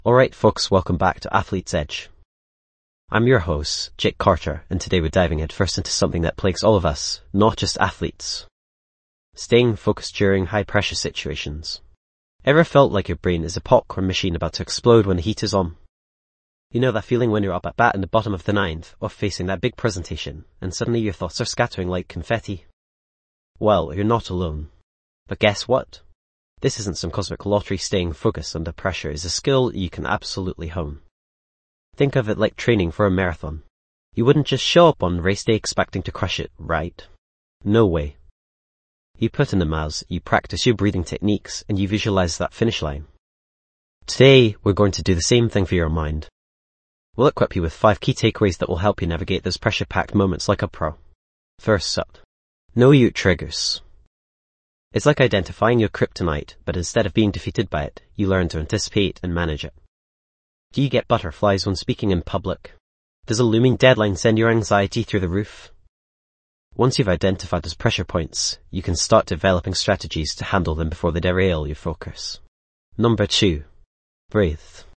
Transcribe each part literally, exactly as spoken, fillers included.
Alright folks, welcome back to Athlete's Edge. I'm your host, Jake Carter, and today we're diving headfirst into something that plagues all of us, not just athletes. Staying focused during high-pressure situations. Ever felt like your brain is a popcorn machine about to explode when the heat is on? You know that feeling when you're up at bat in the bottom of the ninth, or facing that big presentation, and suddenly your thoughts are scattering like confetti? Well, you're not alone. But guess what? This isn't some cosmic lottery. Staying focused under pressure is a skill you can absolutely hone. Think of it like training for a marathon. You wouldn't just show up on race day expecting to crush it, right? No way. You put in the miles, you practice your breathing techniques, and you visualize that finish line. Today, we're going to do the same thing for your mind. We'll equip you with five key takeaways that will help you navigate those pressure-packed moments like a pro. First up, know your triggers. It's like identifying your kryptonite, but instead of being defeated by it, you learn to anticipate and manage it. Do you get butterflies when speaking in public? Does a looming deadline send your anxiety through the roof? Once you've identified those pressure points, you can start developing strategies to handle them before they derail your focus. Number two, breathe.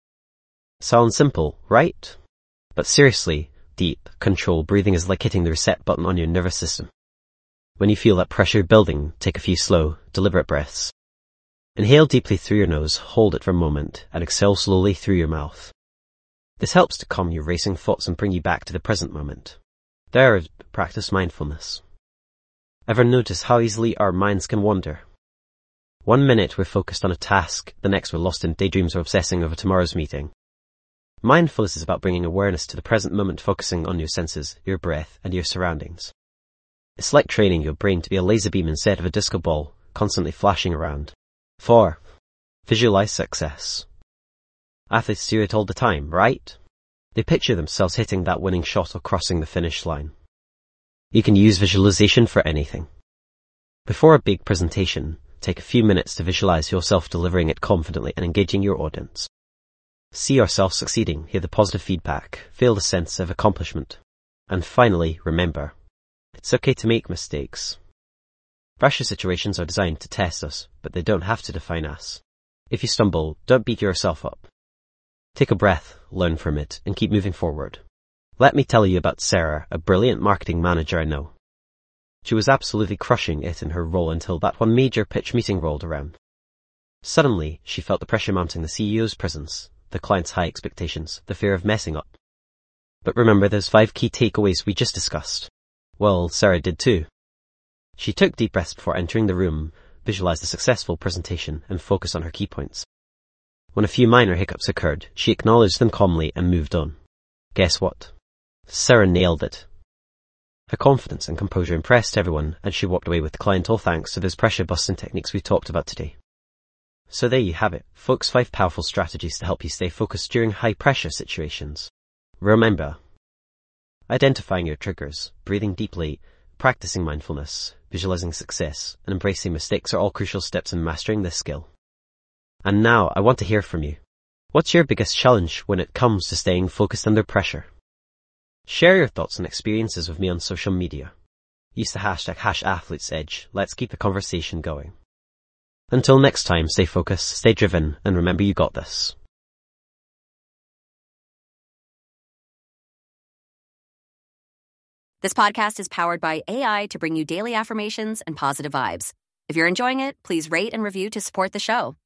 Sounds simple, right? But seriously, deep, controlled breathing is like hitting the reset button on your nervous system. When you feel that pressure building, take a few slow, deliberate breaths. Inhale deeply through your nose, hold it for a moment, and exhale slowly through your mouth. This helps to calm your racing thoughts and bring you back to the present moment. Third, practice mindfulness. Ever notice how easily our minds can wander? One minute we're focused on a task, the next we're lost in daydreams or obsessing over tomorrow's meeting. Mindfulness is about bringing awareness to the present moment, focusing on your senses, your breath, and your surroundings. It's like training your brain to be a laser beam instead of a disco ball, constantly flashing around. Four, visualize success. Athletes do it all the time, right? They picture themselves hitting that winning shot or crossing the finish line. You can use visualization for anything. Before a big presentation, take a few minutes to visualize yourself delivering it confidently and engaging your audience. See yourself succeeding, hear the positive feedback, feel the sense of accomplishment. And finally, remember, it's okay to make mistakes. Pressure situations are designed to test us, but they don't have to define us. If you stumble, don't beat yourself up. Take a breath, learn from it, and keep moving forward. Let me tell you about Sarah, a brilliant marketing manager I know. She was absolutely crushing it in her role until that one major pitch meeting rolled around. Suddenly, she felt the pressure mounting: the C E O's presence, the client's high expectations, the fear of messing up. But remember those five key takeaways we just discussed? Well, Sarah did too. She took deep breaths before entering the room, visualized a successful presentation, and focused on her key points. When a few minor hiccups occurred, she acknowledged them calmly and moved on. Guess what? Sarah nailed it. Her confidence and composure impressed everyone, and she walked away with the client all thanks to those pressure-busting techniques we talked about today. So there you have it, folks, five powerful strategies to help you stay focused during high-pressure situations. Remember, identifying your triggers, breathing deeply, practicing mindfulness, visualizing success, and embracing mistakes are all crucial steps in mastering this skill. And now, I want to hear from you. What's your biggest challenge when it comes to staying focused under pressure? Share your thoughts and experiences with me on social media. Use the hashtag hash athletes edge. Let's keep the conversation going. Until next time, stay focused, stay driven, and remember you got this. This podcast is powered by A I to bring you daily affirmations and positive vibes. If you're enjoying it, please rate and review to support the show.